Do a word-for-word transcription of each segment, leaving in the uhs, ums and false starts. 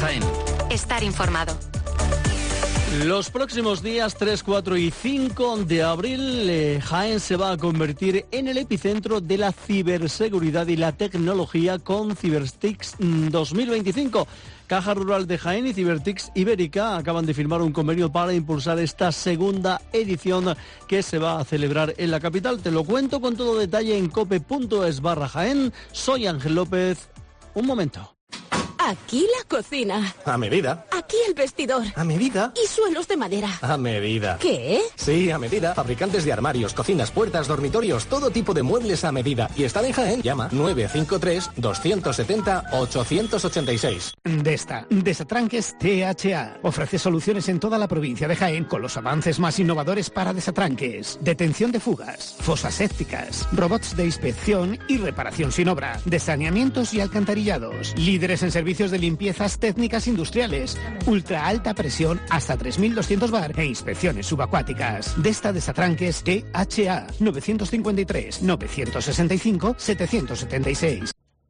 Jaén. Estar informado. Los próximos días tres, cuatro y cinco de abril, eh, Jaén se va a convertir en el epicentro de la ciberseguridad y la tecnología con CiberTICS dos mil veinticinco. Caja Rural de Jaén y CiberTICS Ibérica acaban de firmar un convenio para impulsar esta segunda edición que se va a celebrar en la capital. Te lo cuento con todo detalle en cope punto es barra Jaén. Soy Ángel López. Un momento. Aquí la cocina. A medida. Aquí el vestidor. A medida. Y suelos de madera. A medida. ¿Qué? Sí, a medida. Fabricantes de armarios, cocinas, puertas, dormitorios, todo tipo de muebles a medida. Y están en Jaén. Llama nueve cinco tres, dos siete cero, ocho ocho seis. Desta, Desatranques T H A. Ofrece soluciones en toda la provincia de Jaén con los avances más innovadores para desatranques, detención de fugas, fosas sépticas, robots de inspección y reparación sin obra, de saneamientos y alcantarillados, líderes en servicios de limpiezas técnicas industriales, ultra alta presión hasta tres mil doscientos bar e inspecciones subacuáticas. Desta Desatranques T H A nueve cinco tres, nueve seis cinco, siete siete seis.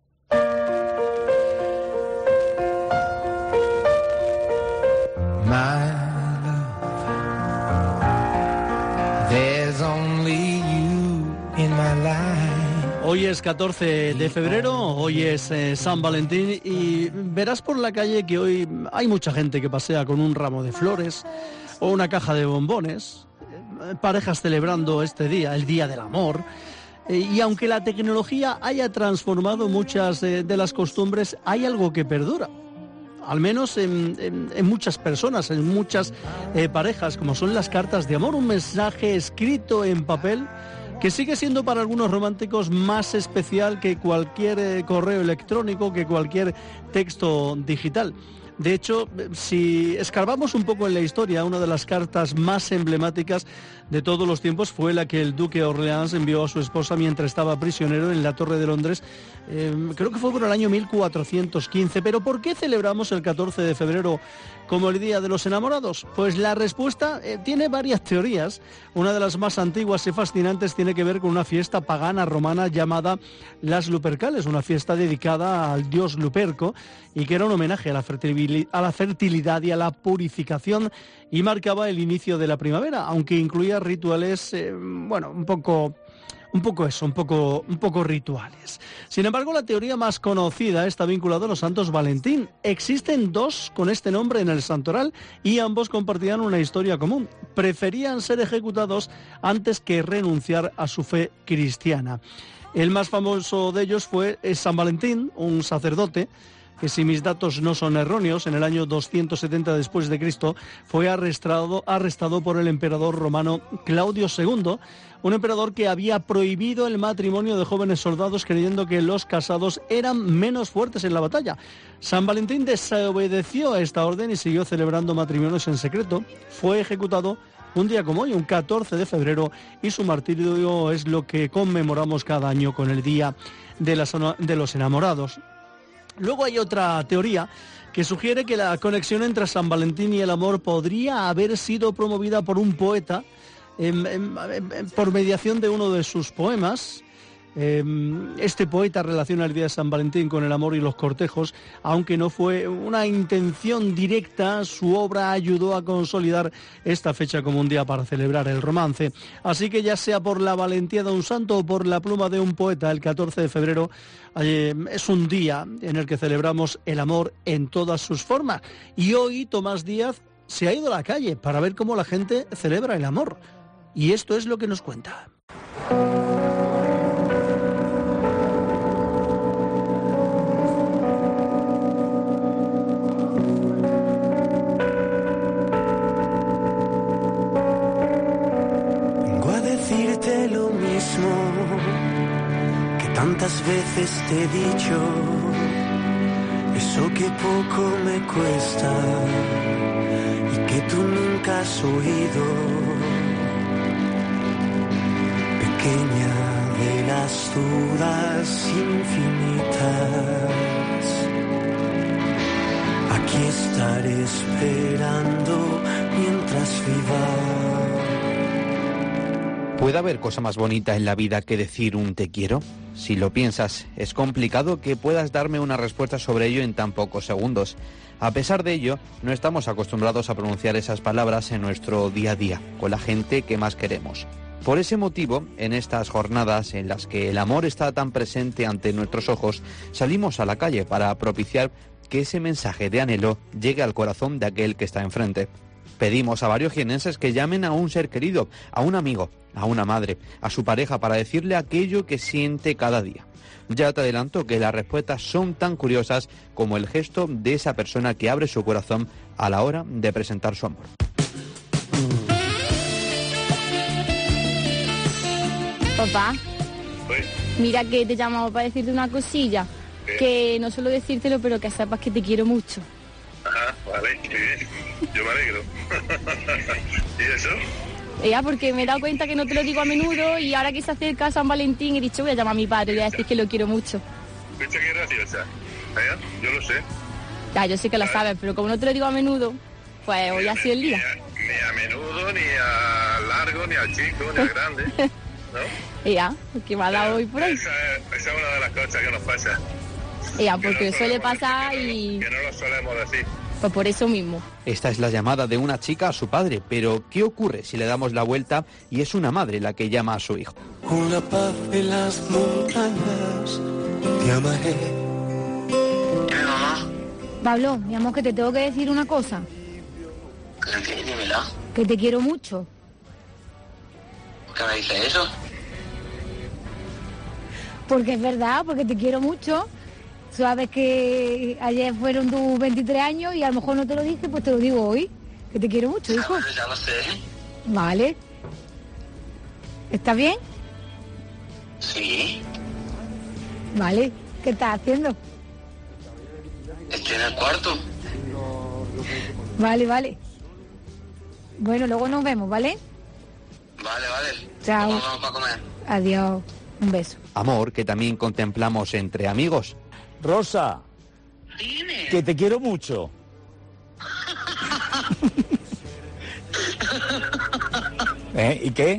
My love, there's only you in my life. Hoy es catorce de febrero, hoy es eh, San Valentín y verás por la calle que hoy hay mucha gente que pasea con un ramo de flores o una caja de bombones, eh, parejas celebrando este día, el Día del Amor. Eh, y aunque la tecnología haya transformado muchas eh, de las costumbres, hay algo que perdura. Al menos en, en, en muchas personas, en muchas eh, parejas, como son las cartas de amor, un mensaje escrito en papel que sigue siendo para algunos románticos más especial que cualquier eh, correo electrónico, que cualquier texto digital. De hecho, si escarbamos un poco en la historia, una de las cartas más emblemáticas de todos los tiempos fue la que el duque de Orleans envió a su esposa mientras estaba prisionero en la Torre de Londres, eh, creo que fue por el año mil cuatrocientos quince. ¿Pero por qué celebramos el catorce de febrero como el Día de los Enamorados? Pues la respuesta eh, tiene varias teorías. Una de las más antiguas y fascinantes tiene que ver con una fiesta pagana romana llamada Las Lupercales, una fiesta dedicada al dios Luperco y que era un homenaje a la fertilidad, a la fertilidad y a la purificación, y marcaba el inicio de la primavera, aunque incluía rituales, eh, bueno, un poco... Un poco eso, un poco, un poco rituales. Sin embargo, la teoría más conocida está vinculada a los santos Valentín. Existen dos con este nombre en el santoral y ambos compartían una historia común. Preferían ser ejecutados antes que renunciar a su fe cristiana. El más famoso de ellos fue San Valentín, un sacerdote que, si mis datos no son erróneos, en el año doscientos setenta después de Cristo fue arrestado, arrestado por el emperador romano Claudio segundo, un emperador que había prohibido el matrimonio de jóvenes soldados creyendo que los casados eran menos fuertes en la batalla. San Valentín desobedeció a esta orden y siguió celebrando matrimonios en secreto. Fue ejecutado un día como hoy, un catorce de febrero, y su martirio es lo que conmemoramos cada año con el Día de, las, de los Enamorados. Luego hay otra teoría que sugiere que la conexión entre San Valentín y el amor podría haber sido promovida por un poeta en, en, en, por mediación de uno de sus poemas. Este poeta relaciona el día de San Valentín con el amor y los cortejos, aunque no fue una intención directa. Su obra ayudó a consolidar esta fecha como un día para celebrar el romance. Así que, ya sea por la valentía de un santo o por la pluma de un poeta, el catorce de febrero eh, es un día en el que celebramos el amor en todas sus formas. Y hoy Tomás Díaz se ha ido a la calle para ver cómo la gente celebra el amor. Y esto es lo que nos cuenta. Decirte lo mismo que tantas veces te he dicho, eso que poco me cuesta y que tú nunca has oído, pequeña de las dudas infinitas, aquí estaré esperando mientras viva. ¿Puede haber cosa más bonita en la vida que decir un te quiero? Si lo piensas, es complicado que puedas darme una respuesta sobre ello en tan pocos segundos. A pesar de ello, no estamos acostumbrados a pronunciar esas palabras en nuestro día a día, con la gente que más queremos. Por ese motivo, en estas jornadas en las que el amor está tan presente ante nuestros ojos, salimos a la calle para propiciar que ese mensaje de anhelo llegue al corazón de aquel que está enfrente. Pedimos a varios jienenses que llamen a un ser querido, a un amigo, a una madre, a su pareja, para decirle aquello que siente cada día. Ya te adelanto que las respuestas son tan curiosas como el gesto de esa persona que abre su corazón a la hora de presentar su amor. Papá, mira que te llamamos para decirte una cosilla, que no suelo decírtelo, pero que sepas que te quiero mucho. Ajá, vale, qué bien. Yo me alegro. ¿Y eso? Ya, porque me he dado cuenta que no te lo digo a menudo y ahora que se acerca San Valentín he dicho voy a llamar a mi padre y voy a decir que lo quiero mucho. Escucha qué graciosa. ¿Eh? Yo lo sé. Ya, yo sé que lo sabes, pero como no te lo digo a menudo, pues hoy ha sido el día. Ni a, ni a menudo, ni a largo, ni a chico, ni a grande, ¿no? Ya, porque me ha dado hoy por ahí. Esa, esa es una de las cosas que nos pasa. Ya, porque no suele pasar y... Que no lo solemos decir. Pues por eso mismo. Esta es la llamada de una chica a su padre, pero ¿qué ocurre si le damos la vuelta y es una madre la que llama a su hijo? Con la paz de las montañas te amaré. ¿Qué, mamá? Pablo, mi amor, que te tengo que decir una cosa. ¿Qué? Dímela. Que te quiero mucho. ¿Por qué me dices eso? Porque es verdad, porque te quiero mucho. Sabes que ayer fueron tus veintitrés años y a lo mejor no te lo dije, pues te lo digo hoy. Que te quiero mucho, hijo. Ah, bueno, ya lo sé. Vale. ¿Estás bien? Sí. Vale. ¿Qué estás haciendo? Estoy en el cuarto. Vale, vale. Bueno, luego nos vemos, ¿vale? Vale, vale. Chao. Nos vamos para comer. Adiós. Un beso. Amor que también contemplamos entre amigos. Rosa, Dime. que te quiero mucho. ¿Eh? ¿Y qué?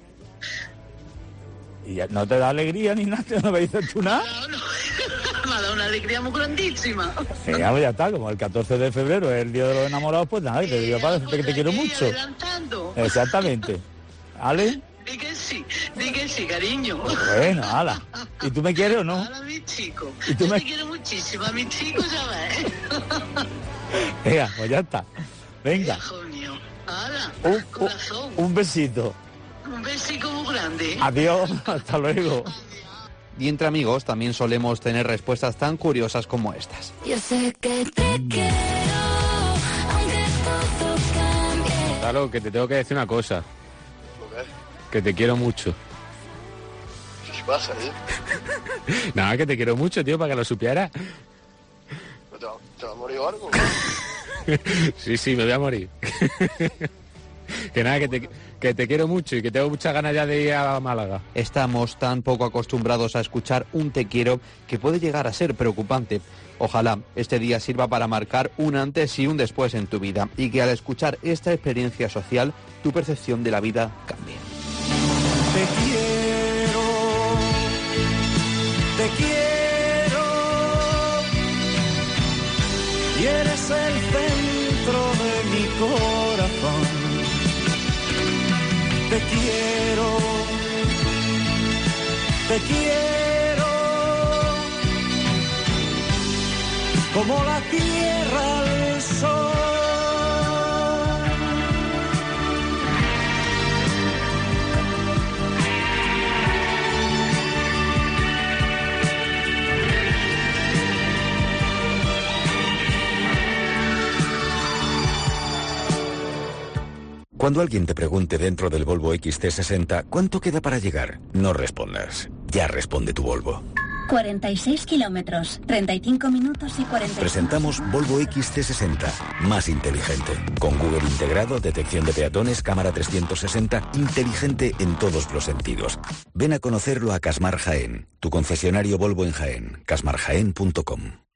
¿Y ya no te da alegría ni nada? ¿No me dices tú nada? No, no. Me ha dado una alegría muy grandísima. Sí, ya, pues ya está, como el catorce de febrero es el día de los enamorados, pues nada, y te digo para decirte que te quiero mucho. Adelantando. Exactamente. ¿Ale? Di que sí, di que sí, cariño. Bueno, ala. ¿Y tú me quieres o no? Hola, mi chico. ¿Y tú Yo me- te quiero muchísimo, a mi chico, ya ves. Venga, pues ya está. Venga, Hijo mío. Hala, un, corazón. un, un besito. Un besico muy grande. Adiós, hasta luego. Y entre amigos también solemos tener respuestas tan curiosas como estas. Yo sé que te quiero, aunque todo cambie. Claro, que te tengo que decir una cosa. Que te quiero mucho. ¿Qué pasa, tío? Nada, que te quiero mucho, tío, para que lo supieras. ¿Te va, te va a morir o algo? Sí, sí, me voy a morir. Que nada, que te, que te quiero mucho y que tengo muchas ganas ya de ir a Málaga. Estamos tan poco acostumbrados a escuchar un te quiero que puede llegar a ser preocupante. Ojalá este día sirva para marcar un antes y un después en tu vida y que al escuchar esta experiencia social tu percepción de la vida cambie. Te quiero, te quiero, y eres el centro de mi corazón. Te quiero, te quiero, como la tierra al sol. Cuando alguien te pregunte dentro del Volvo X C sesenta ¿cuánto queda para llegar? No respondas. Ya responde tu Volvo. cuarenta y seis kilómetros, treinta y cinco minutos y cuarenta. Presentamos Volvo X C sesenta, más inteligente. Con Google integrado, detección de peatones, cámara trescientos sesenta, inteligente en todos los sentidos. Ven a conocerlo a Casmar Jaén, tu concesionario Volvo en Jaén, casmar jaén punto com.